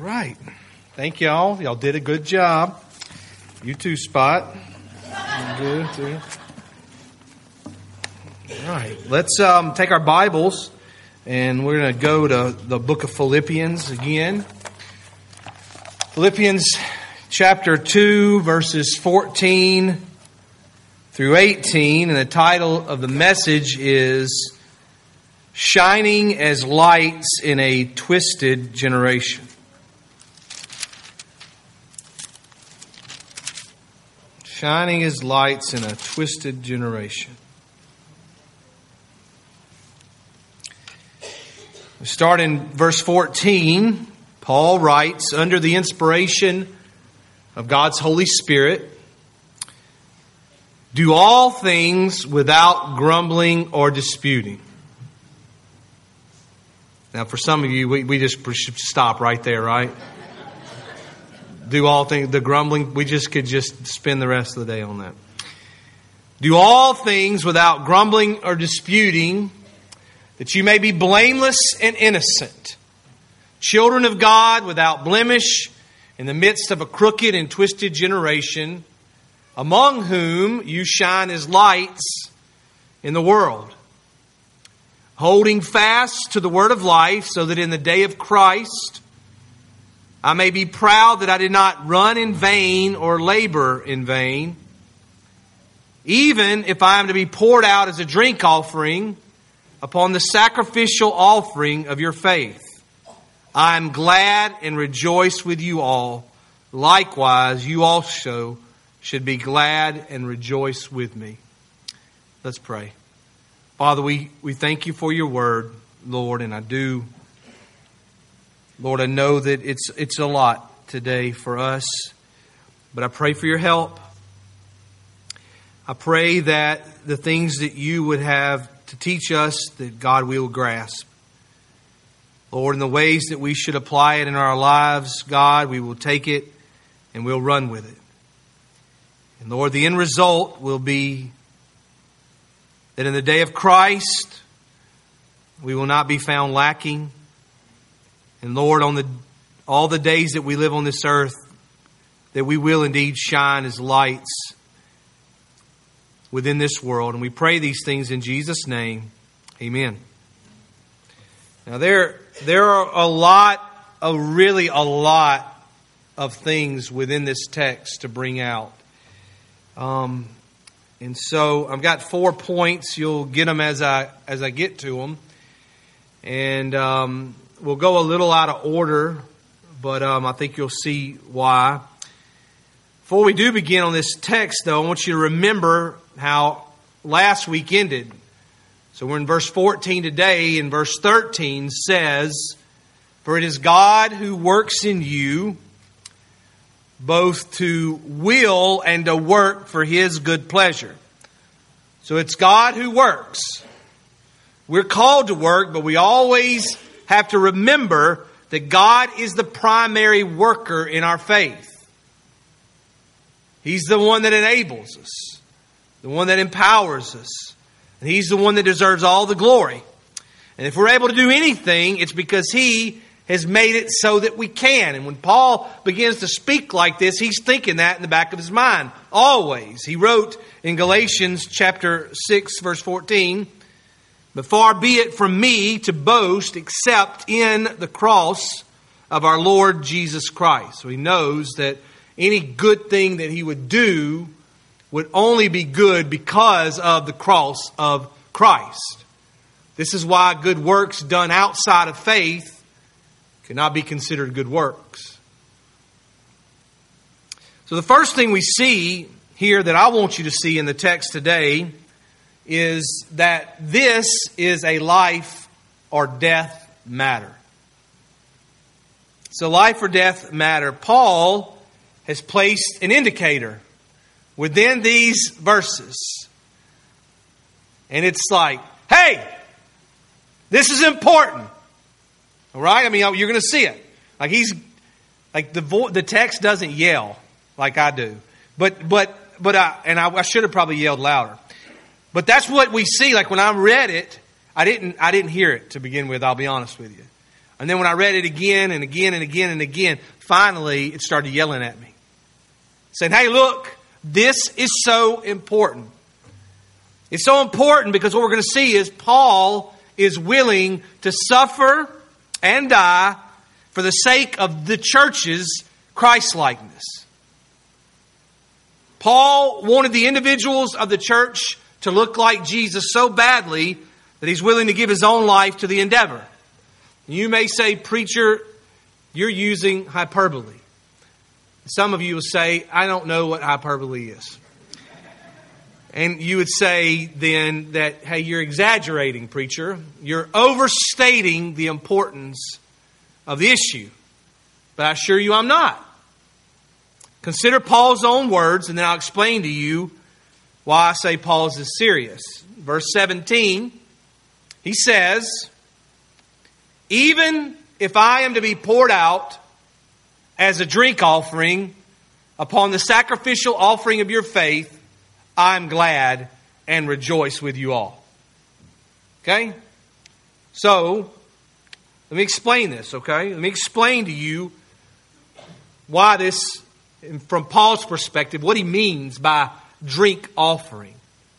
Right. Thank y'all. Y'all did a good job. You too, Spot. Good too. All right. Let's take our Bibles and we're going to go to the book of Philippians again. Philippians chapter 2, verses 14 through 18. And the title of the message is Shining as Lights in a Twisted Generation. Shining as lights in a twisted generation. We start in verse 14. Paul writes, under the inspiration of God's Holy Spirit, do all things without grumbling or disputing. Now, for some of you, we just should stop right there, right? Do all things, the grumbling, we just could just spend the rest of the day on that. Do all things without grumbling or disputing, that you may be blameless and innocent, children of God without blemish, in the midst of a crooked and twisted generation, among whom you shine as lights in the world, holding fast to the word of life, so that in the day of Christ I may be proud that I did not run in vain or labor in vain. Even if I am to be poured out as a drink offering upon the sacrificial offering of your faith, I am glad and rejoice with you all. Likewise, you also should be glad and rejoice with me. Let's pray. Father, we thank you for your word, Lord, and Lord, I know that it's a lot today for us, but I pray for your help. I pray that the things that you would have to teach us, that God will grasp. Lord, in the ways that we should apply it in our lives, God, we will take it and we'll run with it. And Lord, the end result will be that in the day of Christ, we will not be found lacking. And Lord, on all the days that we live on this earth, that we will indeed shine as lights within this world. And we pray these things in Jesus' name. Amen. Now there are really a lot of things within this text to bring out. And so I've got 4 points. You'll get them as I get to them. And we'll go a little out of order, but I think you'll see why. Before we do begin on this text, though, I want you to remember how last week ended. So we're in verse 14 today, and verse 13 says, for it is God who works in you both to will and to work for His good pleasure. So it's God who works. We're called to work, but we always have to remember that God is the primary worker in our faith. He's the one that enables us, the one that empowers us, and He's the one that deserves all the glory. And if we're able to do anything, it's because He has made it so that we can. And when Paul begins to speak like this, he's thinking that in the back of his mind, always. He wrote in Galatians chapter 6, verse 14, but far be it from me to boast except in the cross of our Lord Jesus Christ. So he knows that any good thing that he would do would only be good because of the cross of Christ. This is why good works done outside of faith cannot be considered good works. So the first thing we see here that I want you to see in the text today is that this is a life or death matter. It's a life or death matter. Paul has placed an indicator within these verses. And it's like, hey, this is important. All right? I mean, you're going to see it. The text doesn't yell like I do. But I should have probably yelled louder. But that's what we see. Like when I read it, I didn't hear it to begin with, I'll be honest with you. And then when I read it again and again and again and again, finally it started yelling at me. Saying, hey, look, this is so important. It's so important because what we're going to see is Paul is willing to suffer and die for the sake of the church's Christ-likeness. Paul wanted the individuals of the church to look like Jesus so badly that he's willing to give his own life to the endeavor. You may say, preacher, you're using hyperbole. Some of you will say, I don't know what hyperbole is. And you would say then that, hey, you're exaggerating, preacher. You're overstating the importance of the issue. But I assure you I'm not. Consider Paul's own words, and then I'll explain to you why I say Paul's is serious. Verse 17, he says, even if I am to be poured out as a drink offering upon the sacrificial offering of your faith, I'm glad and rejoice with you all. Okay? So, let me explain this, okay? Let me explain to you why this, from Paul's perspective, what he means by drink offering.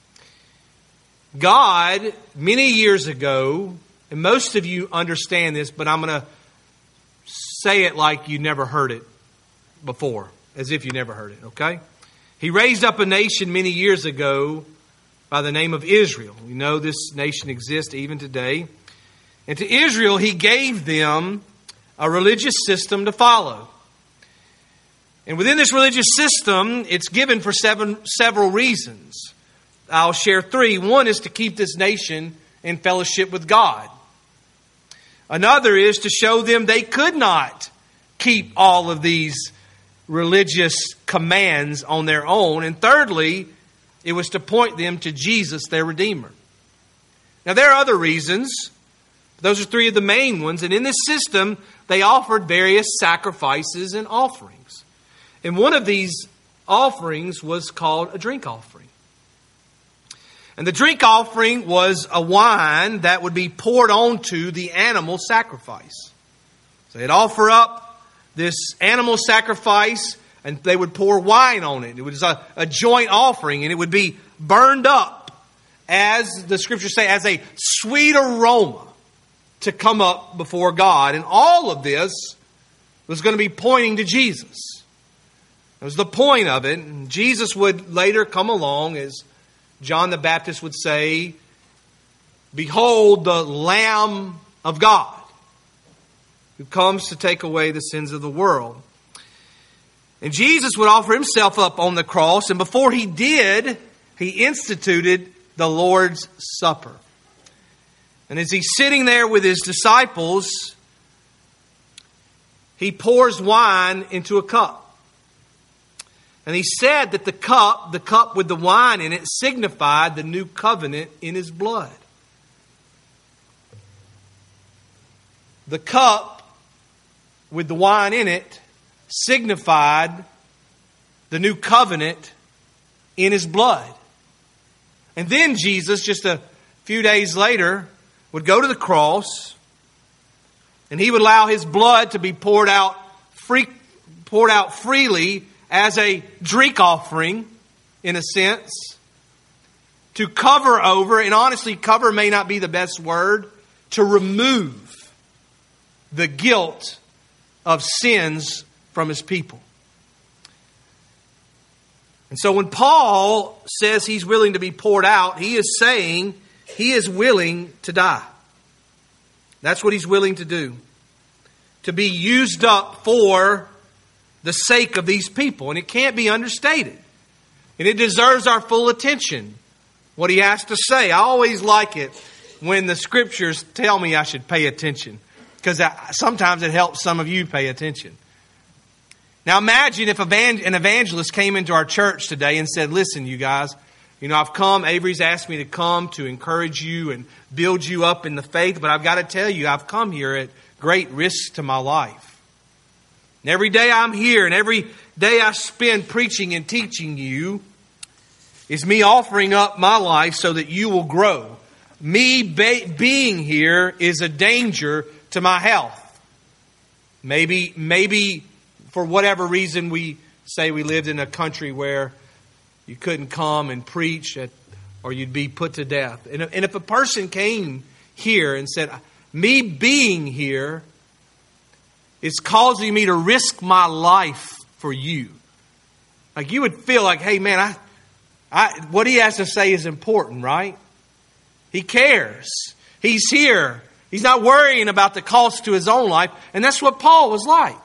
God, many years ago, and most of you understand this, but I'm going to say it like you never heard it before, as if you never heard it, okay? He raised up a nation many years ago by the name of Israel. We know this nation exists even today. And to Israel, he gave them a religious system to follow. And within this religious system, it's given for several reasons. I'll share three. One is to keep this nation in fellowship with God. Another is to show them they could not keep all of these religious commands on their own. And thirdly, it was to point them to Jesus, their Redeemer. Now, there are other reasons. Those are three of the main ones. And in this system, they offered various sacrifices and offerings. And one of these offerings was called a drink offering. And the drink offering was a wine that would be poured onto the animal sacrifice. So they'd offer up this animal sacrifice, and they would pour wine on it. It was a joint offering, and it would be burned up, as the Scriptures say, as a sweet aroma to come up before God. And all of this was going to be pointing to Jesus. That was the point of it. And Jesus would later come along, as John the Baptist would say, behold the Lamb of God, who comes to take away the sins of the world. And Jesus would offer himself up on the cross, and before he did, he instituted the Lord's Supper. And as he's sitting there with his disciples, he pours wine into a cup. And he said that the cup with the wine in it, signified the new covenant in his blood. The cup with the wine in it signified the new covenant in his blood. And then Jesus, just a few days later, would go to the cross, and he would allow his blood to be poured out freely as a drink offering, in a sense, to cover over, and honestly, cover may not be the best word, to remove the guilt of sins from his people. And so when Paul says he's willing to be poured out, he is saying he is willing to die. That's what he's willing to do. To be used up for the sake of these people. And it can't be understated. And it deserves our full attention, what he has to say. I always like it when the Scriptures tell me I should pay attention, because sometimes it helps some of you pay attention. Now imagine if an evangelist came into our church today and said, listen, you guys, I've come, Avery's asked me to come to encourage you and build you up in the faith, but I've got to tell you, I've come here at great risk to my life. And every day I'm here, and every day I spend preaching and teaching you is me offering up my life so that you will grow. Me being here is a danger to my health. Maybe for whatever reason we say we lived in a country where you couldn't come and preach or you'd be put to death. And if a person came here and said, me being here is causing me to risk my life for you. Like you would feel like, hey man, what he has to say is important, right? He cares. He's here. He's not worrying about the cost to his own life. And that's what Paul was like.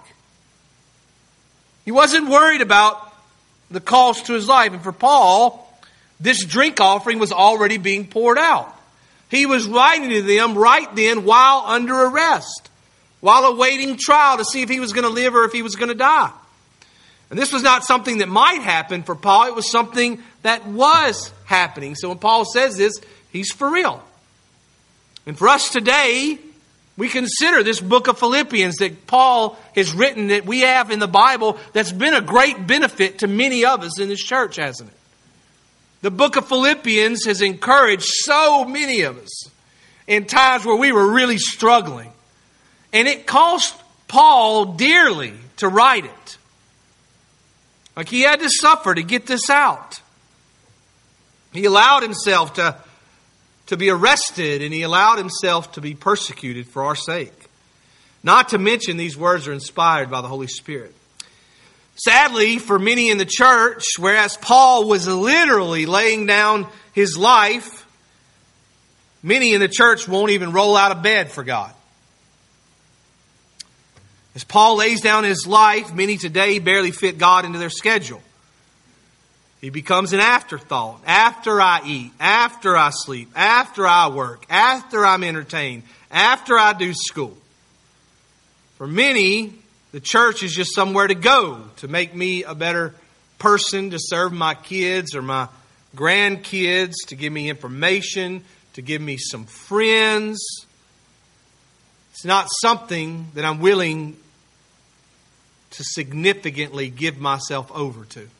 He wasn't worried about the cost to his life. And for Paul, this drink offering was already being poured out. He was writing to them right then while under arrest, while awaiting trial to see if he was going to live or if he was going to die. And this was not something that might happen for Paul. It was something that was happening. So when Paul says this, he's for real. And for us today, we consider this book of Philippians that Paul has written, that we have in the Bible, that's been a great benefit to many of us in this church, hasn't it? The book of Philippians has encouraged so many of us in times where we were really struggling. And it cost Paul dearly to write it. Like he had to suffer to get this out. He allowed himself to be arrested, and he allowed himself to be persecuted for our sake. Not to mention, these words are inspired by the Holy Spirit. Sadly, for many in the church, whereas Paul was literally laying down his life, many in the church won't even roll out of bed for God. As Paul lays down his life, many today barely fit God into their schedule. He becomes an afterthought. After I eat, after I sleep, after I work, after I'm entertained, after I do school. For many, the church is just somewhere to go to make me a better person, to serve my kids or my grandkids, to give me information, to give me some friends. It's not something that I'm willing to significantly give myself over to.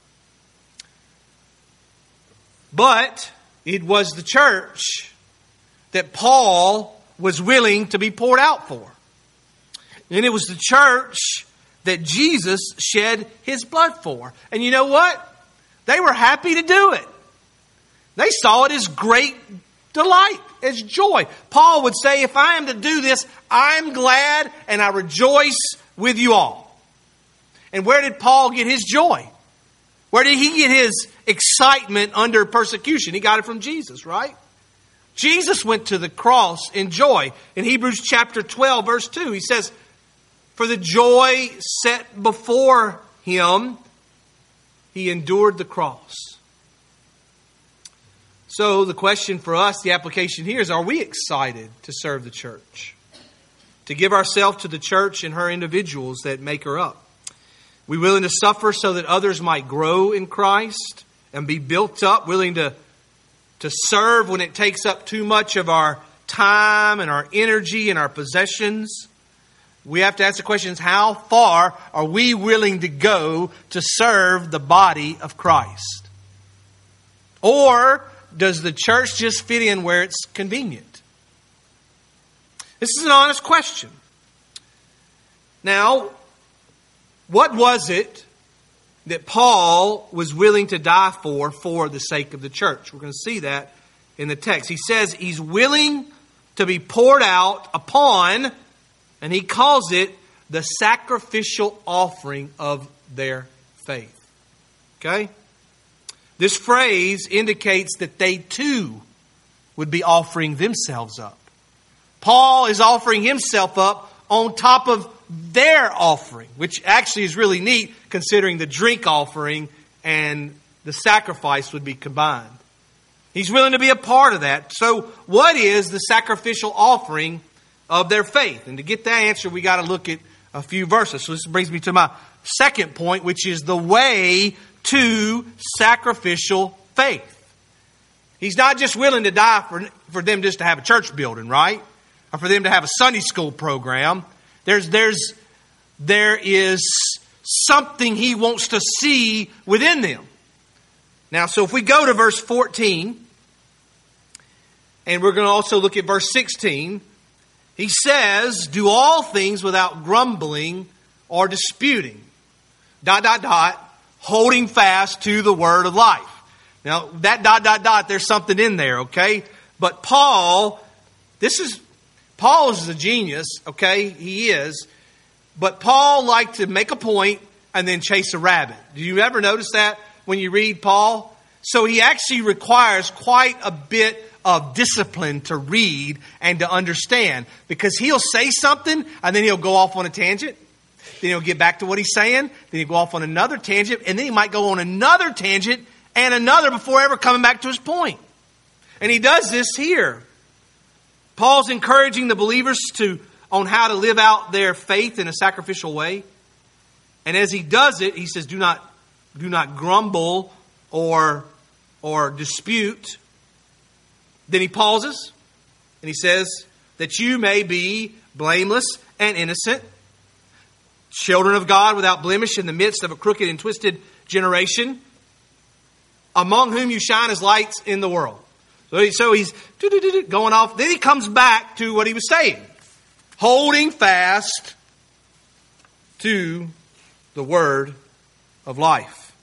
But it was the church that Paul was willing to be poured out for. And it was the church that Jesus shed his blood for. And you know what? They were happy to do it. They saw it as great delight, as joy. Paul would say, if I am to do this, I'm glad and I rejoice with you all. And where did Paul get his joy? Where did he get his excitement under persecution? He got it from Jesus, right? Jesus went to the cross in joy. In Hebrews chapter 12, verse 2, he says, for the joy set before him, he endured the cross. So the question for us, the application here is, are we excited to serve the church? To give ourselves to the church and her individuals that make her up? We willing to suffer so that others might grow in Christ and be built up, willing to serve when it takes up too much of our time and our energy and our possessions? We have to ask the questions, how far are we willing to go to serve the body of Christ? Or does the church just fit in where it's convenient? This is an honest question. Now, what was it that Paul was willing to die for the sake of the church? We're going to see that in the text. He says he's willing to be poured out upon, and he calls it the sacrificial offering of their faith. Okay? This phrase indicates that they too would be offering themselves up. Paul is offering himself up on top of their offering, which actually is really neat considering the drink offering and the sacrifice would be combined. He's willing to be a part of that. So what is the sacrificial offering of their faith? And to get that answer, we got to look at a few verses. So this brings me to my second point, which is the way to sacrificial faith. He's not just willing to die for them just to have a church building, right? Or for them to have a Sunday school program. There is something he wants to see within them. Now, so if we go to verse 14, and we're going to also look at verse 16, He says, do all things without grumbling or disputing. ... holding fast to the word of life. Now, that ... there's something in there, okay? But Paul is a genius, okay? He is. But Paul liked to make a point and then chase a rabbit. Do you ever notice that when you read Paul? So he actually requires quite a bit of discipline to read and to understand, because he'll say something and then he'll go off on a tangent. Then he'll get back to what he's saying. Then he'll go off on another tangent, and then he might go on another tangent and another before ever coming back to his point. And he does this here. Paul's encouraging the believers on how to live out their faith in a sacrificial way. And as he does it, he says, do not grumble or dispute. Then he pauses and he says that you may be blameless and innocent, children of God without blemish in the midst of a crooked and twisted generation, among whom you shine as lights in the world. So he's going off. Then he comes back to what he was saying. Holding fast to the word of life.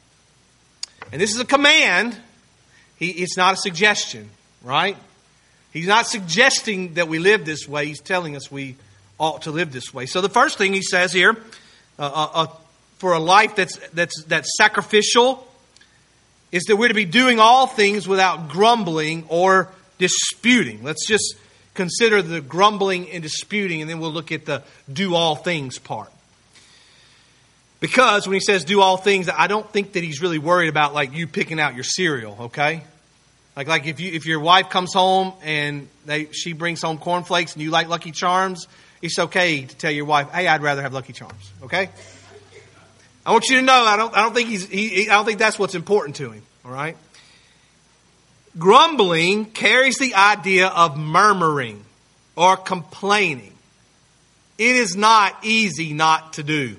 And this is a command. It's not a suggestion, right? He's not suggesting that we live this way. He's telling us we ought to live this way. So the first thing he says here, for a life that's sacrificial, is that we're to be doing all things without grumbling or disputing. Let's just consider the grumbling and disputing, and then we'll look at the do all things part. Because when he says do all things, I don't think that he's really worried about like you picking out your cereal, okay? Like if your wife comes home and she brings home cornflakes and you like Lucky Charms, it's okay to tell your wife, hey, I'd rather have Lucky Charms, okay? I want you to know, I don't think that's what's important to him. All right. Grumbling carries the idea of murmuring or complaining. It is not easy not to do.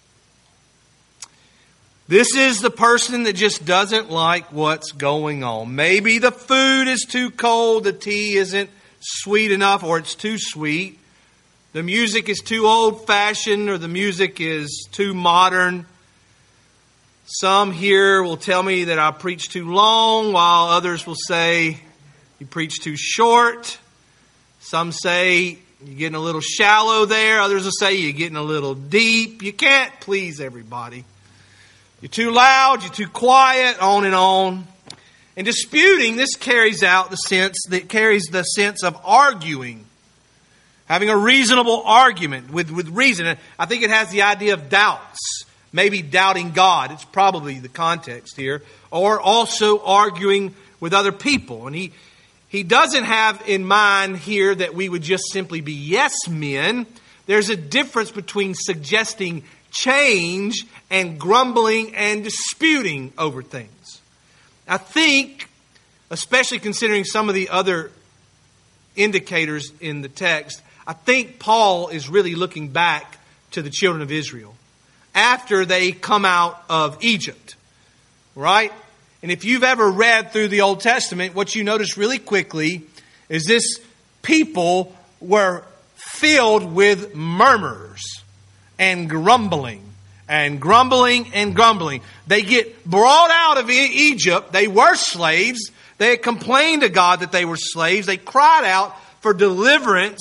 This is the person that just doesn't like what's going on. Maybe the food is too cold, the tea isn't sweet enough, or it's too sweet. The music is too old-fashioned, or the music is too modern. Some here will tell me that I preach too long, while others will say you preach too short. Some say you're getting a little shallow there. Others will say you're getting a little deep. You can't please everybody. You're too loud, you're too quiet, on and on. And disputing, this carries the sense of arguing. Having a reasonable argument with reason. I think it has the idea of doubts. Maybe doubting God. It's probably the context here. Or also arguing with other people. And he doesn't have in mind here that we would just simply be yes men. There's a difference between suggesting change and grumbling and disputing over things. I think, especially considering some of the other indicators in the text, I think Paul is really looking back to the children of Israel after they come out of Egypt, right? And if you've ever read through the Old Testament, what you notice really quickly is this people were filled with murmurs and grumbling and grumbling and grumbling. They get brought out of Egypt. They were slaves. They had complained to God that they were slaves. They cried out for deliverance.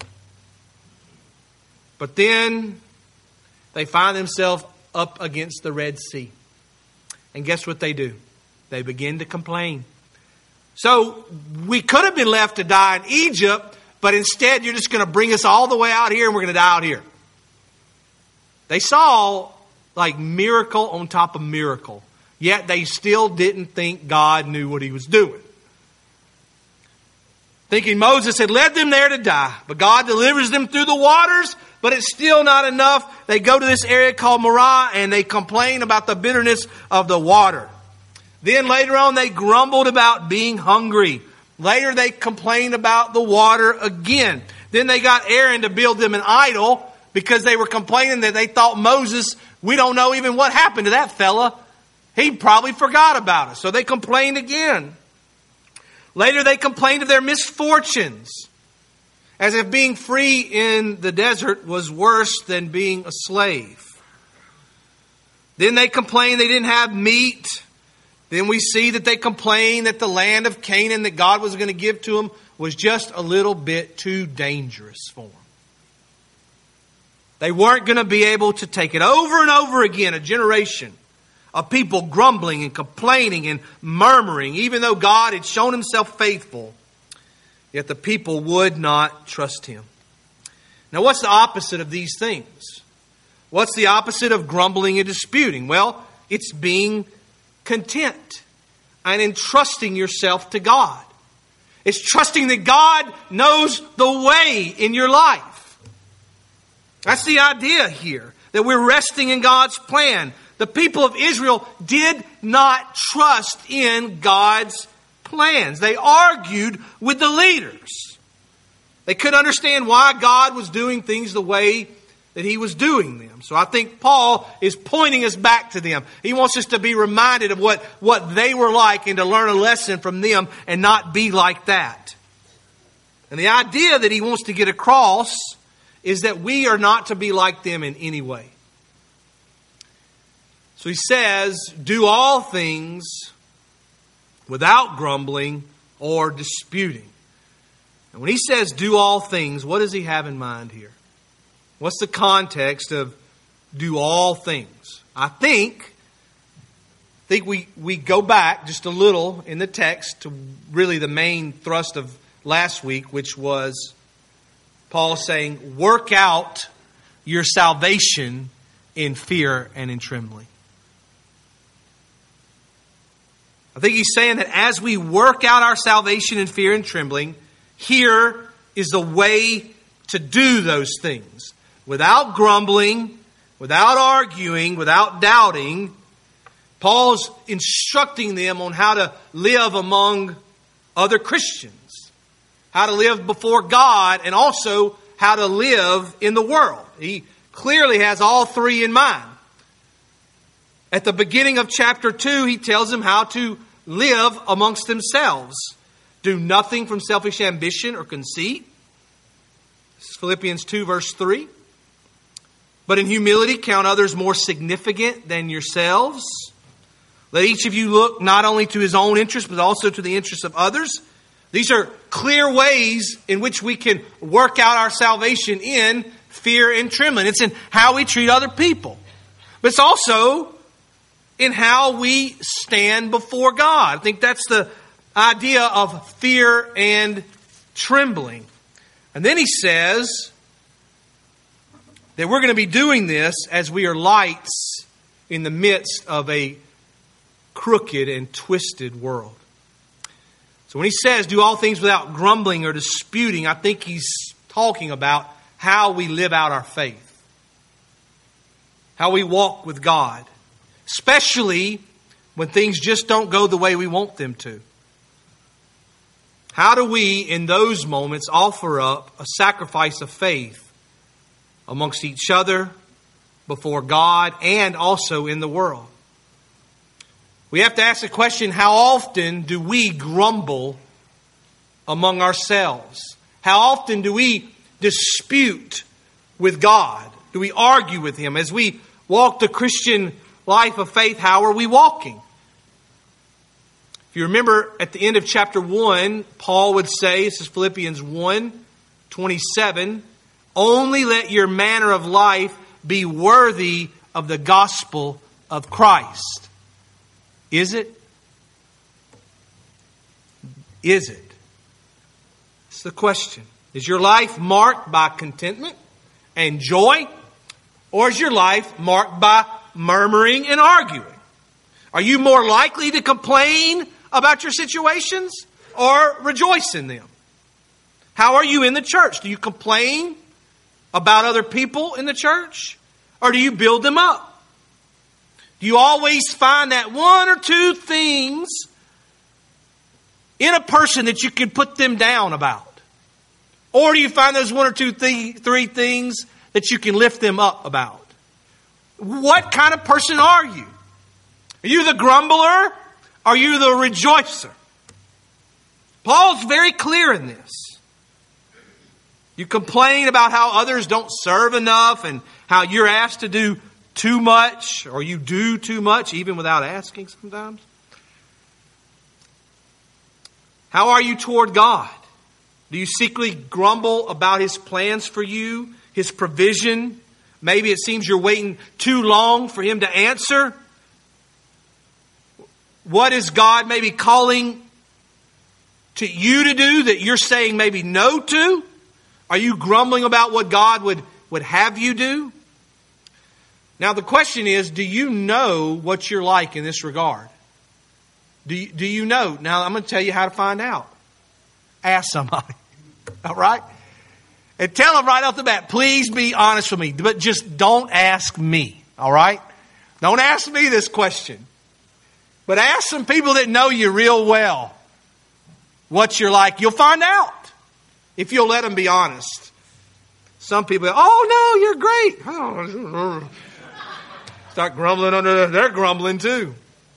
But then they find themselves up against the Red Sea. And guess what they do? They begin to complain. So we could have been left to die in Egypt, but instead you're just going to bring us all the way out here and we're going to die out here. They saw like miracle on top of miracle. Yet they still didn't think God knew what he was doing. Thinking Moses had led them there to die. But God delivers them through the waters. But it's still not enough. They go to this area called Marah and they complain about the bitterness of the water. Then later on they grumbled about being hungry. Later they complained about the water again. Then they got Aaron to build them an idol because they were complaining that they thought Moses, we don't know even what happened to that fella. He probably forgot about us. So they complained again. Later they complained of their misfortunes. As if being free in the desert was worse than being a slave. Then they complained they didn't have meat. Then we see that they complained that the land of Canaan that God was going to give to them was just a little bit too dangerous for them. They weren't going to be able to take it. Over and over again, a generation of people grumbling and complaining and murmuring, even though God had shown Himself faithful, yet the people would not trust Him. Now, what's the opposite of these things? What's the opposite of grumbling and disputing? Well, it's being content and entrusting yourself to God. It's trusting that God knows the way in your life. That's the idea here, that we're resting in God's plan. The people of Israel did not trust in God's plans. They argued with the leaders. They couldn't understand why God was doing things the way that He was doing them. So I think Paul is pointing us back to them. He wants us to be reminded of what they were like and to learn a lesson from them and not be like that. And the idea that he wants to get across is that we are not to be like them in any way. So he says, do all things without grumbling or disputing. And when he says do all things, what does he have in mind here? What's the context of do all things? I think we go back just a little in the text to really the main thrust of last week, which was Paul saying, work out your salvation in fear and in trembling. I think he's saying that as we work out our salvation in fear and trembling, here is the way to do those things. Without grumbling, without arguing, without doubting, Paul's instructing them on how to live among other Christians, how to live before God, and also how to live in the world. He clearly has all three in mind. At the beginning of chapter 2, he tells them how to live amongst themselves. Do nothing from selfish ambition or conceit. This is Philippians 2, verse 3. But in humility, count others more significant than yourselves. Let each of you look not only to his own interest, but also to the interests of others. These are clear ways in which we can work out our salvation in fear and trembling. It's in how we treat other people. But it's also in how we stand before God. I think that's the idea of fear and trembling. And then he says that we're going to be doing this as we are lights in the midst of a crooked and twisted world. So when he says do all things without grumbling or disputing, I think he's talking about how we live out our faith. How we walk with God. Especially when things just don't go the way we want them to. How do we, in those moments, offer up a sacrifice of faith amongst each other, before God, and also in the world? We have to ask the question, how often do we grumble among ourselves? How often do we dispute with God? Do we argue with Him? As we walk the Christian life of faith, how are we walking? If you remember at the end of chapter 1, Paul would say, this is Philippians 1:27, only let your manner of life be worthy of the gospel of Christ. Is it? Is it? It's the question. Is your life marked by contentment and joy? Or is your life marked by murmuring and arguing? Are you more likely to complain about your situations or rejoice in them? How are you in the church? Do you complain about other people in the church? Or do you build them up? Do you always find that one or two things in a person that you can put them down about? Or do you find those one or two, three things that you can lift them up about? What kind of person are you? Are you the grumbler? Are you the rejoicer? Paul's very clear in this. You complain about how others don't serve enough and how you're asked to do too much, or you do too much even without asking sometimes. How are you toward God? Do you secretly grumble about His plans for you, His provision? Maybe it seems you're waiting too long for Him to answer. What is God maybe calling to you to do that you're saying maybe no to? Are you grumbling about what God would have you do? Now the question is, do you know what you're like in this regard? Do you know? Now I'm going to tell you how to find out. Ask somebody. All right? And tell them right off the bat, please be honest with me. But just don't ask me. All right? Don't ask me this question. But ask some people that know you real well what you're like. You'll find out if you'll let them be honest. Some people go, oh no, you're great. Start grumbling under they're grumbling too.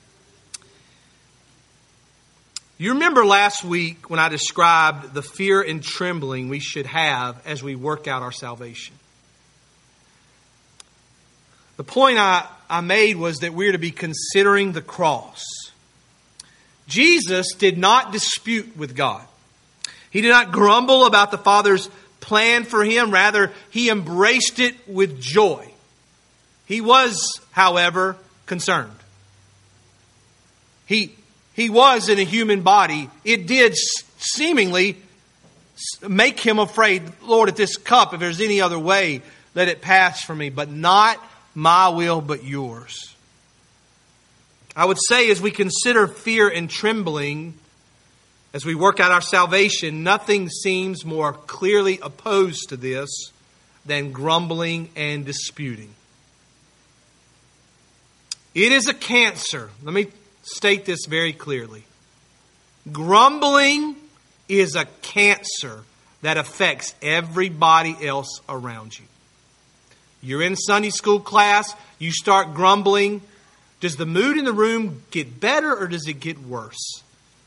You remember last week when I described the fear and trembling we should have as we work out our salvation. The point I made was that we're to be considering the cross. Jesus did not dispute with God. He did not grumble about the Father's plan for him. Rather, he embraced it with joy. He was, however, concerned. He was in a human body. It did seemingly make him afraid. Lord, if this cup, if there's any other way, let it pass from me. But not my will, but yours. I would say as we consider fear and trembling, as we work out our salvation, nothing seems more clearly opposed to this than grumbling and disputing. It is a cancer. Let me state this very clearly. Grumbling is a cancer that affects everybody else around you. You're in Sunday school class, you start grumbling. Does the mood in the room get better or does it get worse?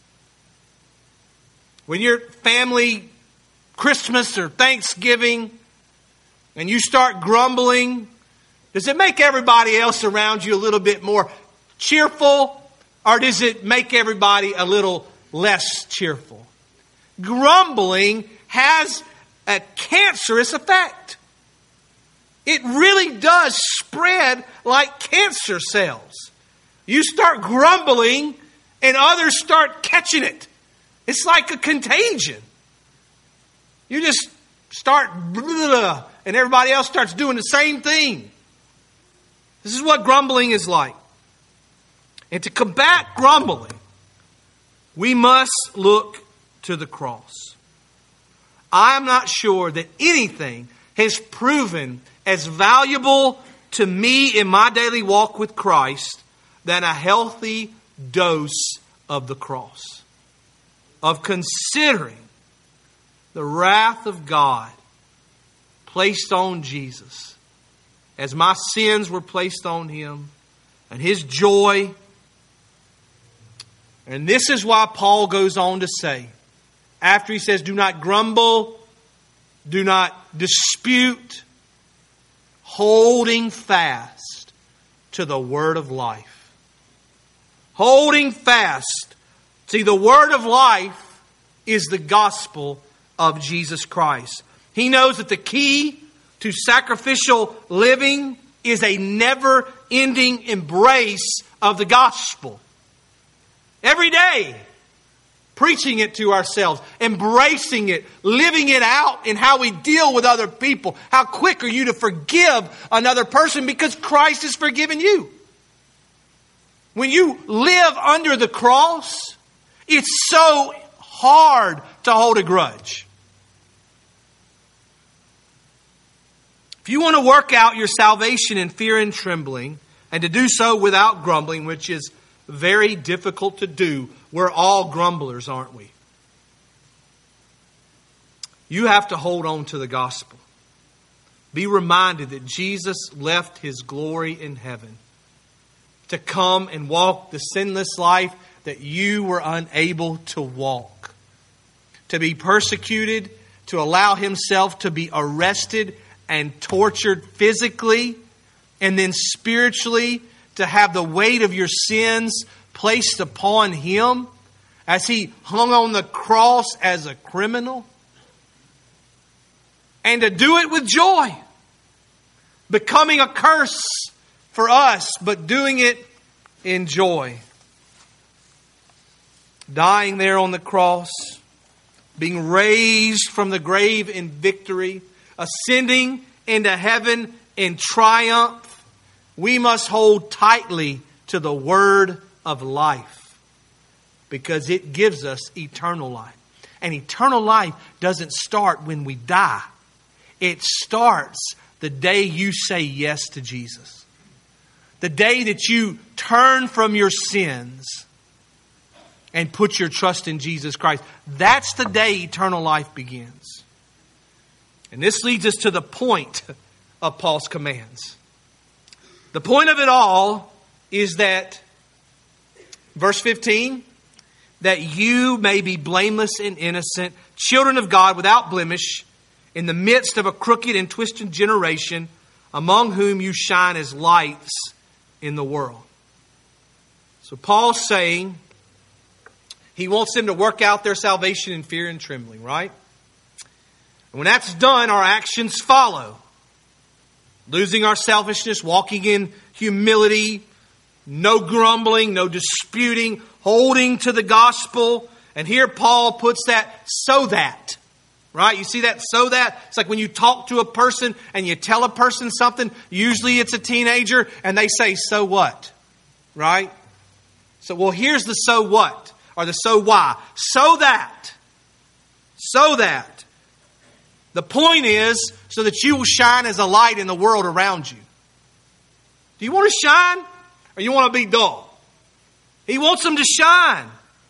When you're family Christmas or Thanksgiving and you start grumbling, does it make everybody else around you a little bit more cheerful? Or does it make everybody a little less cheerful? Grumbling has a cancerous effect. It really does spread like cancer cells. You start grumbling and others start catching it. It's like a contagion. You just start and everybody else starts doing the same thing. This is what grumbling is like. And to combat grumbling, we must look to the cross. I'm not sure that anything has proven as valuable to me in my daily walk with Christ than a healthy dose of the cross. Of considering the wrath of God placed on Jesus as my sins were placed on Him and His joy. And this is why Paul goes on to say, after he says, do not grumble, do not dispute, holding fast to the word of life. Holding fast. See, the word of life is the gospel of Jesus Christ. He knows that the key to sacrificial living is a never-ending embrace of the gospel. Every day, preaching it to ourselves, embracing it, living it out in how we deal with other people. How quick are you to forgive another person because Christ has forgiven you? When you live under the cross, it's so hard to hold a grudge. If you want to work out your salvation in fear and trembling, and to do so without grumbling, which is very difficult to do, we're all grumblers, aren't we? You have to hold on to the gospel. Be reminded that Jesus left His glory in heaven to come and walk the sinless life that you were unable to walk. To be persecuted, to allow himself to be arrested and tortured physically and then spiritually to have the weight of your sins placed upon him as he hung on the cross as a criminal? And to do it with joy, becoming a curse for us, but doing it in joy. Dying there on the cross, being raised from the grave in victory, ascending into heaven in triumph, we must hold tightly to the word of life because it gives us eternal life. And eternal life doesn't start when we die. It starts the day you say yes to Jesus. The day that you turn from your sins and put your trust in Jesus Christ. That's the day eternal life begins. And this leads us to the point of Paul's commands. The point of it all is that, verse 15, that you may be blameless and innocent, children of God without blemish, in the midst of a crooked and twisted generation, among whom you shine as lights in the world. So Paul's saying he wants them to work out their salvation in fear and trembling, right? And when that's done, our actions follow. Losing our selfishness, walking in humility, no grumbling, no disputing, holding to the gospel. And here Paul puts that so that. Right? You see that? So that. It's like when you talk to a person and you tell a person something, usually it's a teenager, and they say, so what? Right? So, well, here's the so what, or the so why. So that. So that. The point is, so that you will shine as a light in the world around you. Do you want to shine, or you want to be dull? He wants them to shine.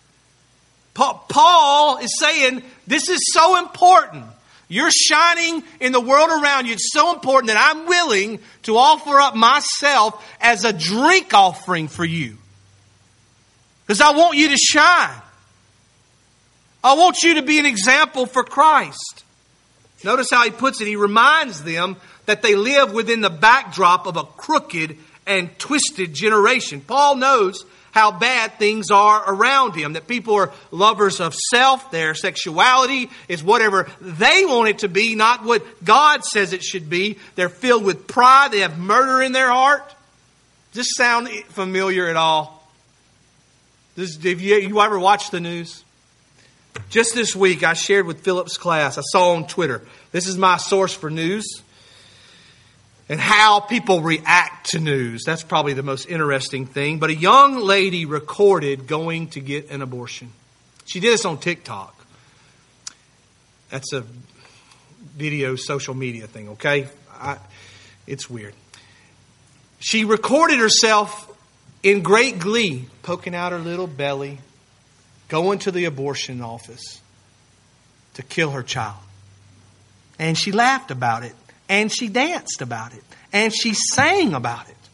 Paul is saying, this is so important. You're shining in the world around you. It's so important that I'm willing to offer up myself as a drink offering for you. Because I want you to shine. I want you to be an example for Christ. Notice how he puts it. He reminds them that they live within the backdrop of a crooked and twisted generation. Paul knows how bad things are around him. That people are lovers of self. Their sexuality is whatever they want it to be, not what God says it should be. They're filled with pride. They have murder in their heart. Does this sound familiar at all? Have you ever watched the news? Just this week, I shared with Philip's class. I saw on Twitter. This is my source for news. And how people react to news. That's probably the most interesting thing. But a young lady recorded going to get an abortion. She did this on TikTok. That's a video social media thing, okay? It's weird. She recorded herself in great glee, poking out her little belly, going to the abortion office to kill her child. And she laughed about it. And she danced about it. And she sang about it.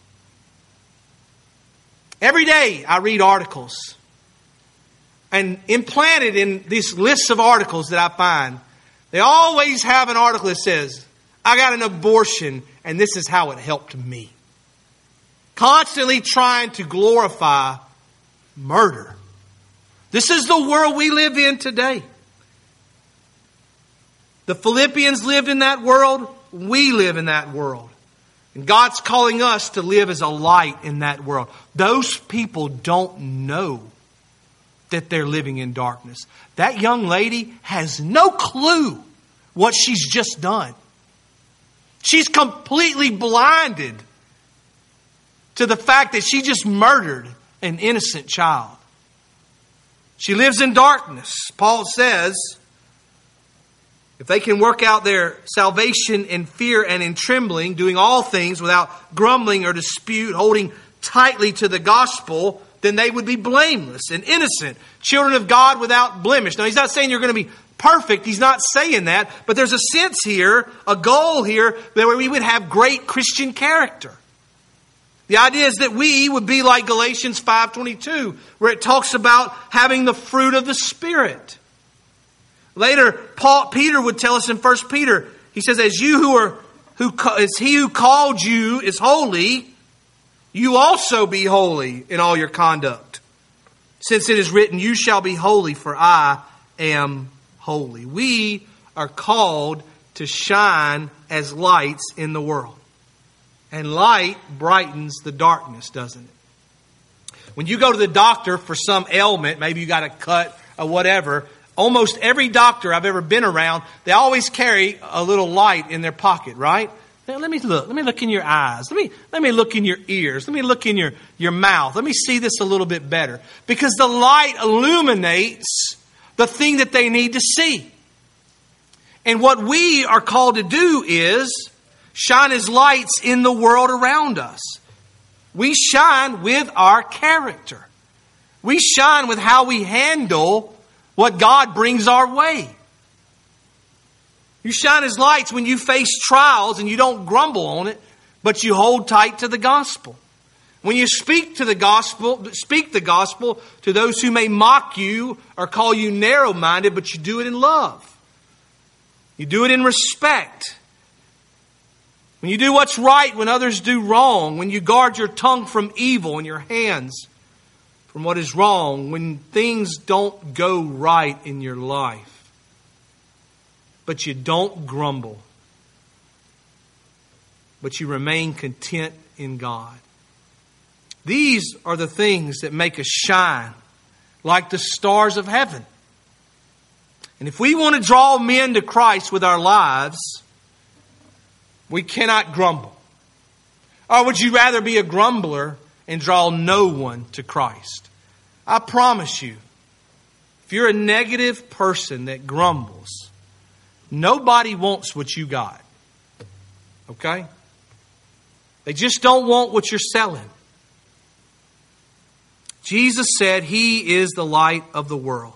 Every day I read articles. And implanted in these lists of articles that I find, they always have an article that says, I got an abortion and this is how it helped me. Constantly trying to glorify murder. This is the world we live in today. The Philippians lived in that world. We live in that world. And God's calling us to live as a light in that world. Those people don't know that they're living in darkness. That young lady has no clue what she's just done. She's completely blinded to the fact that she just murdered an innocent child. She lives in darkness. Paul says, if they can work out their salvation in fear and in trembling, doing all things without grumbling or dispute, holding tightly to the gospel, then they would be blameless and innocent, children of God without blemish. Now, he's not saying you're going to be perfect. He's not saying that. But there's a sense here, a goal here, where we would have great Christian character. The idea is that we would be like Galatians 5:22, where it talks about having the fruit of the Spirit. Later, Peter would tell us in 1 Peter, he says, as he who called you is holy, you also be holy in all your conduct. Since it is written, you shall be holy, for I am holy. We are called to shine as lights in the world. And light brightens the darkness, doesn't it? When you go to the doctor for some ailment, maybe you got a cut or whatever, almost every doctor I've ever been around, they always carry a little light in their pocket, right? Now, let me look in your eyes. Let me look in your ears. Let me look in your mouth. Let me see this a little bit better. Because the light illuminates the thing that they need to see. And what we are called to do is shine as lights in the world around us. We shine with our character. We shine with how we handle what God brings our way. You shine as lights when you face trials and you don't grumble on it, but you hold tight to the gospel. When you speak the gospel to those who may mock you or call you narrow-minded, but you do it in love. You do it in respect. When you do what's right when others do wrong, when you guard your tongue from evil and your hands from what is wrong, when things don't go right in your life, but you don't grumble, but you remain content in God. These are the things that make us shine like the stars of heaven. And if we want to draw men to Christ with our lives, we cannot grumble. Or would you rather be a grumbler and draw no one to Christ? I promise you, if you're a negative person that grumbles, nobody wants what you got. Okay? They just don't want what you're selling. Jesus said He is the light of the world.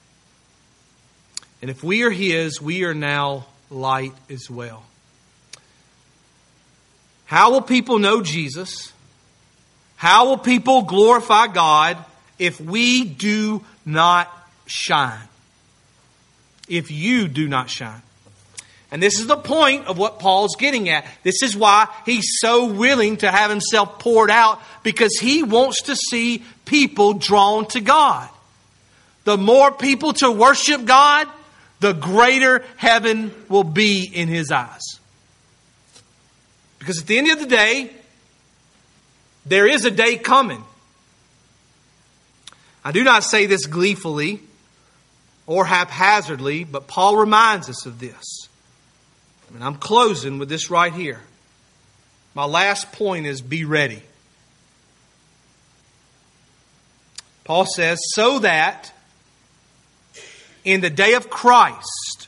And if we are His, we are now light as well. How will people know Jesus? How will people glorify God if we do not shine? If you do not shine. And this is the point of what Paul's getting at. This is why he's so willing to have himself poured out, because he wants to see people drawn to God. The more people to worship God, the greater heaven will be in His eyes. Because at the end of the day, there is a day coming. I do not say this gleefully or haphazardly, but Paul reminds us of this. And I'm closing with this right here. My last point is be ready. Paul says, so that in the day of Christ,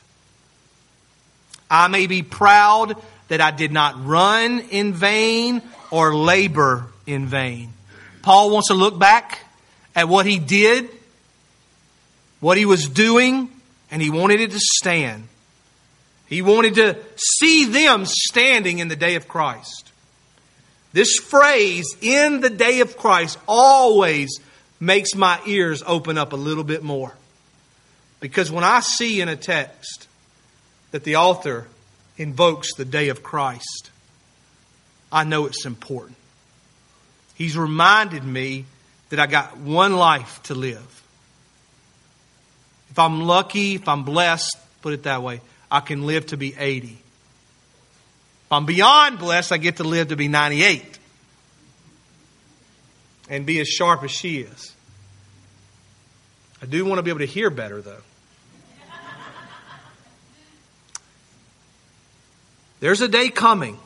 I may be proud that I did not run in vain or labor in vain. Paul wants to look back at what he did, what he was doing, and he wanted it to stand. He wanted to see them standing in the day of Christ. This phrase, in the day of Christ, always makes my ears open up a little bit more. Because when I see in a text that the author invokes the day of Christ, I know it's important. He's reminded me that I got one life to live. If I'm lucky, if I'm blessed, put it that way, I can live to be 80. If I'm beyond blessed, I get to live to be 98. And be as sharp as she is. I do want to be able to hear better, though. There's a day coming.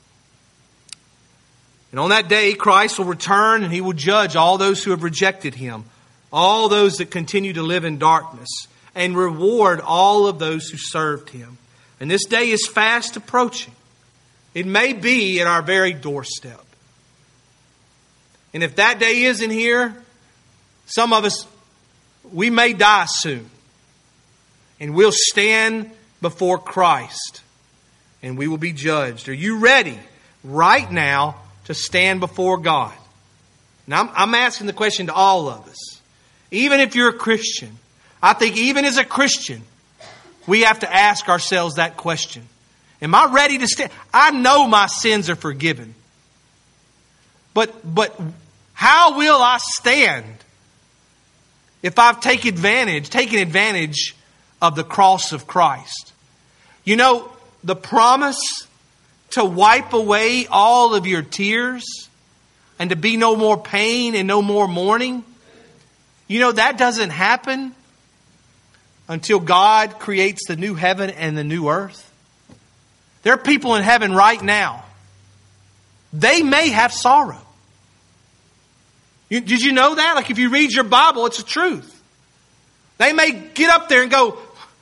And on that day, Christ will return and He will judge all those who have rejected Him, all those that continue to live in darkness, and reward all of those who served Him. And this day is fast approaching. It may be at our very doorstep. And if that day isn't here, some of us, we may die soon. And we'll stand before Christ. And we will be judged. Are you ready right now to stand before God? Now, I'm asking the question to all of us. Even if you're a Christian, I think even as a Christian, we have to ask ourselves that question. Am I ready to stand? I know my sins are forgiven. But how will I stand if I've taken advantage of the cross of Christ? You know, the promise to wipe away all of your tears and to be no more pain and no more mourning, you know, that doesn't happen until God creates the new heaven and the new earth. There are people in heaven right now. They may have sorrow. Did you know that? Like if you read your Bible, it's the truth. They may get up there and go,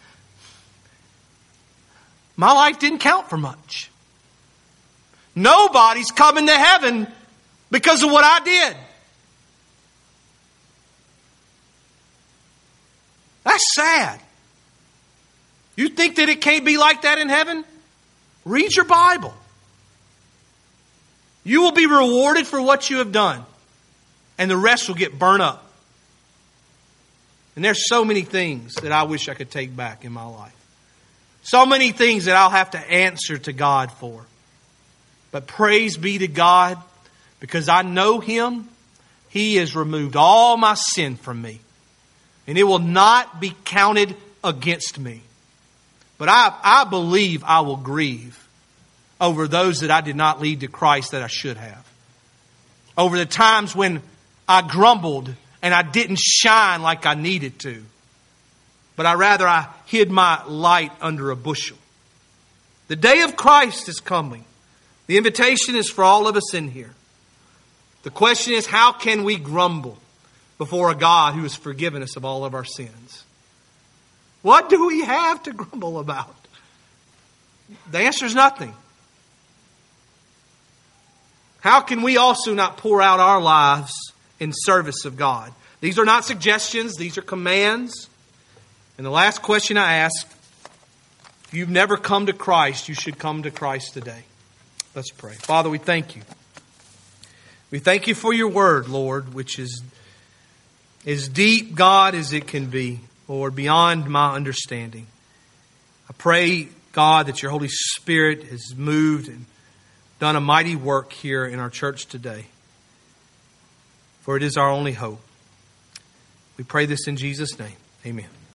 my life didn't count for much. Nobody's coming to heaven because of what I did. That's sad. You think that it can't be like that in heaven? Read your Bible. You will be rewarded for what you have done. And the rest will get burnt up. And there's so many things that I wish I could take back in my life. So many things that I'll have to answer to God for. But praise be to God, because I know Him. He has removed all my sin from me. And it will not be counted against me. But I believe I will grieve over those that I did not lead to Christ that I should have. Over the times when I grumbled and I didn't shine like I needed to. But I hid my light under a bushel. The day of Christ is coming. The invitation is for all of us in here. The question is, how can we grumble before a God who has forgiven us of all of our sins? What do we have to grumble about? The answer is nothing. How can we also not pour out our lives in service of God? These are not suggestions. These are commands. And the last question I ask, if you've never come to Christ, you should come to Christ today. Let's pray. Father, we thank you. We thank you for your word, Lord, which is as deep, God, as it can be, Lord, beyond my understanding. I pray, God, that your Holy Spirit has moved and done a mighty work here in our church today. For it is our only hope. We pray this in Jesus' name. Amen.